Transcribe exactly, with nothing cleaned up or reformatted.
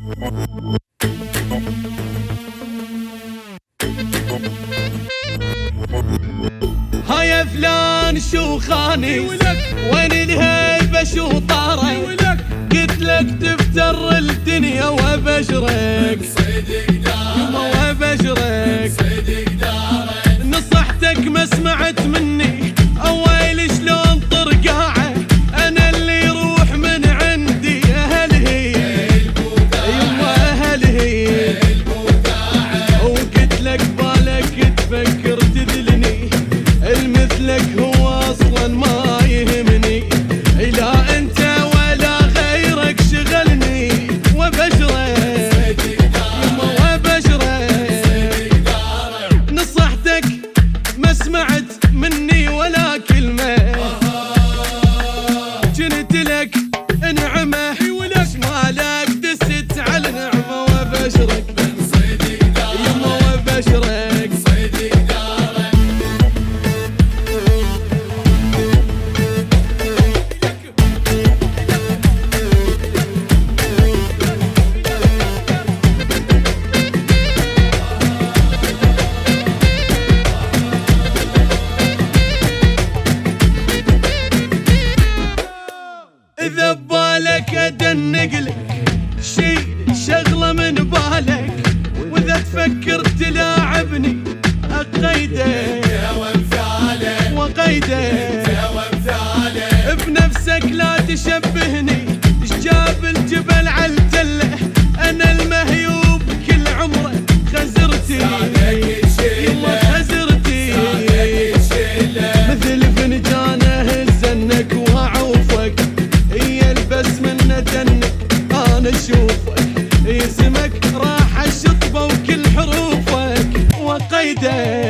هيا فلان شو خاني وين الهيبة شو طاري قلت لك تفتر الدنيا وبشرك يما وبشرك نصحتك ما سمعت مني اويل شلون طرقاعه انا اللي يروح من عندي اهل هي يما اهل هي وقلت لك بالك تفكر تذلني المثلك هو اصلا ما يهمني لا انت ولا غيرك شغلني وبشرك يما وبشرك نصحتك ما سمعت مني ولا كلمة جنت لك نعمة مالك دست على نعمة وبشرك يما وبشرك إذا ببالك أدنقلك شي شغلة من بالك وإذا تفكر تلاعبني أقيدك وقيدك بنفسك لا تشبهني شجاب الجبل عالتله أنا المهيوب كل عمره خزرتي يما خزرتي مثل فنجانه الزنك وأعوفك بس من جنك انا اشوفك اسمك راح الشطبه وكل حروفك وقيدك